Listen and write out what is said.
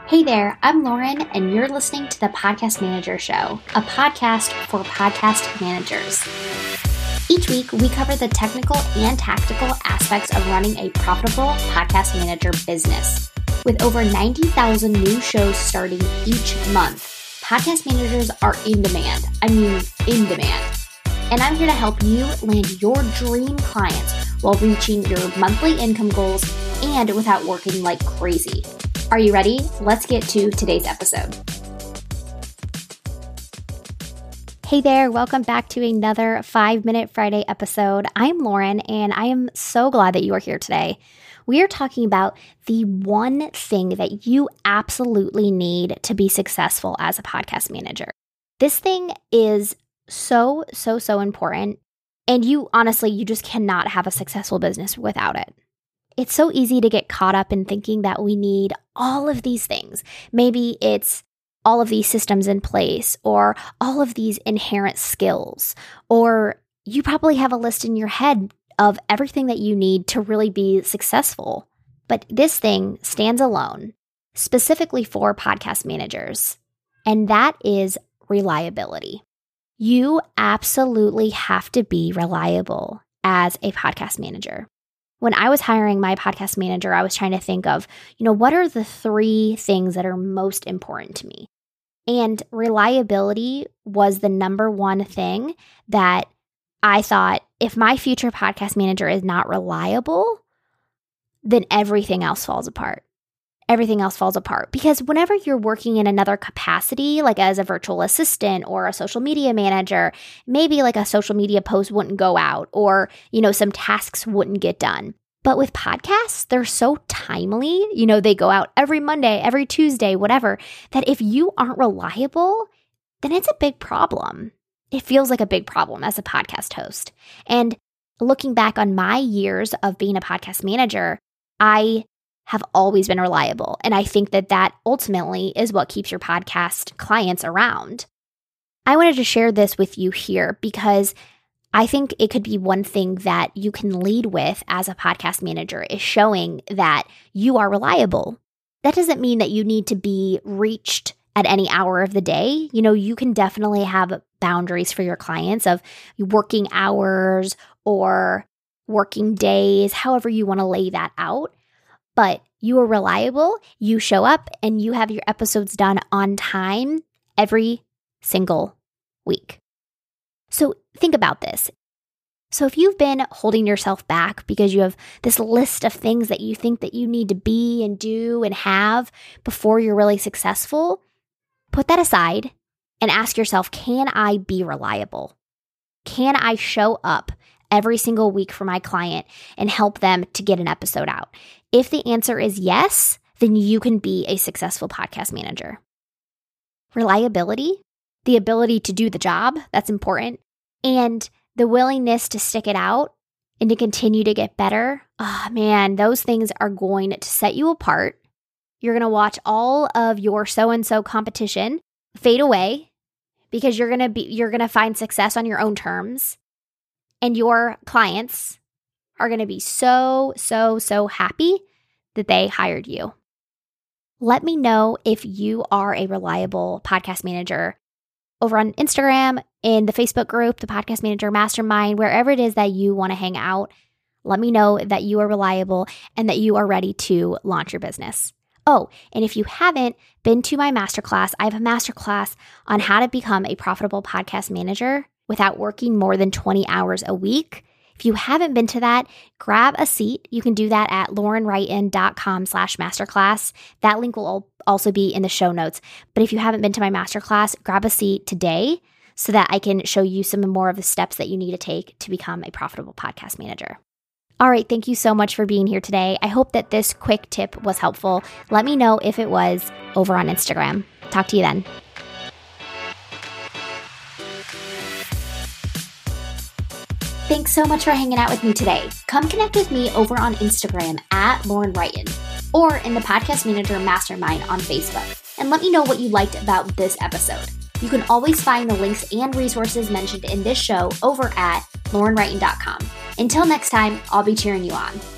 Hey there, I'm Lauren, and you're listening to the Podcast Manager Show, a podcast for podcast managers. Each week, we cover the technical and tactical aspects of running a profitable podcast manager business. With over 90,000 new shows starting each month, podcast managers are in demand. I mean, in demand. And I'm here to help you land your dream clients while reaching your monthly income goals and without working like crazy. Are you ready? Let's get to today's episode. Hey there, welcome back to another 5-Minute Friday episode. I'm Lauren, and I am so glad that you are here today. We are talking about the one thing that you absolutely need to be successful as a podcast manager. This thing is so important, and you just cannot have a successful business without it. It's so easy to get caught up in thinking that we need all of these things. Maybe it's all of these systems in place or all of these inherent skills, or you probably have a list in your head of everything that you need to really be successful. But this thing stands alone, specifically for podcast managers, and that is reliability. You absolutely have to be reliable as a podcast manager. When I was hiring my podcast manager, I was trying to think of, what are the 3 things that are most important to me? And reliability was the number one thing that I thought, if my future podcast manager is not reliable, then everything else falls apart. Everything else falls apart. Because whenever you're working in another capacity, like as a virtual assistant or a social media manager, maybe like a social media post wouldn't go out or, some tasks wouldn't get done. But with podcasts, they're so timely, they go out every Monday, every Tuesday, whatever, that if you aren't reliable, then it's a big problem. It feels like a big problem as a podcast host. And looking back on my years of being a podcast manager, I have always been reliable. And I think that ultimately is what keeps your podcast clients around. I wanted to share this with you here because I think it could be one thing that you can lead with as a podcast manager is showing that you are reliable. That doesn't mean that you need to be reached at any hour of the day. You can definitely have boundaries for your clients of working hours or working days, however you want to lay that out. But you are reliable, you show up, and you have your episodes done on time every single week. So think about this. So if you've been holding yourself back because you have this list of things that you think that you need to be and do and have before you're really successful, put that aside and ask yourself, can I be reliable? Can I show up every single week for my client and help them to get an episode out? If the answer is yes, then you can be a successful podcast manager. Reliability, the ability to do the job, that's important, and the willingness to stick it out and to continue to get better. Oh man, those things are going to set you apart. You're going to watch all of your so-and-so competition fade away because you're going to find success on your own terms. And your clients are going to be so happy that they hired you. Let me know if you are a reliable podcast manager over on Instagram, in the Facebook group, the Podcast Manager Mastermind, wherever it is that you want to hang out. Let me know that you are reliable and that you are ready to launch your business. Oh, and if you haven't been to my masterclass, I have a masterclass on how to become a profitable podcast manager without working more than 20 hours a week. If you haven't been to that, grab a seat. You can do that at laurenwrighton.com/masterclass. That link will also be in the show notes. But if you haven't been to my masterclass, grab a seat today so that I can show you some more of the steps that you need to take to become a profitable podcast manager. All right, thank you so much for being here today. I hope that this quick tip was helpful. Let me know if it was over on Instagram. Talk to you then. Thanks so much for hanging out with me today. Come connect with me over on Instagram at Lauren Wrighton or in the Podcast Manager Mastermind on Facebook. And let me know what you liked about this episode. You can always find the links and resources mentioned in this show over at laurenwrighton.com. Until next time, I'll be cheering you on.